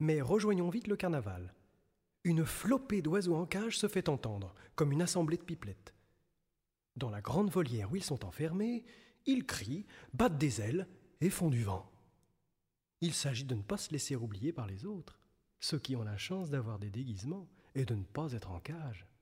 Mais rejoignons vite le carnaval. Une flopée d'oiseaux en cage se fait entendre, comme une assemblée de pipelettes. Dans la grande volière où ils sont enfermés, ils crient, battent des ailes et font du vent. Il s'agit de ne pas se laisser oublier par les autres, ceux qui ont la chance d'avoir des déguisements et de ne pas être en cage.